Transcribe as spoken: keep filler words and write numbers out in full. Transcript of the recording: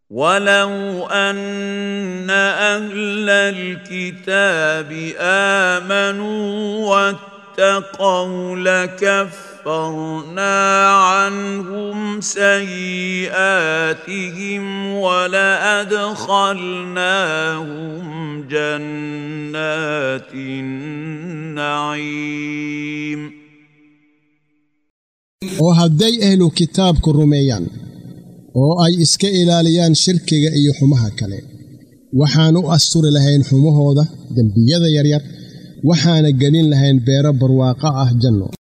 ولو أن أهل الكتاب آمنوا واتقوا لكفرنا عنهم سيئاتهم ولأدخلناهم جنات النعيم. oo hadday ahlu kitaabku rumeeyaan oo ay iska ilaaliyaan shirkiga iyo xumaha kale waxaan u asturi lahayn xumahooda dambiyada yaryar waxaana gelin lahayn beero barwaaqo ah janno.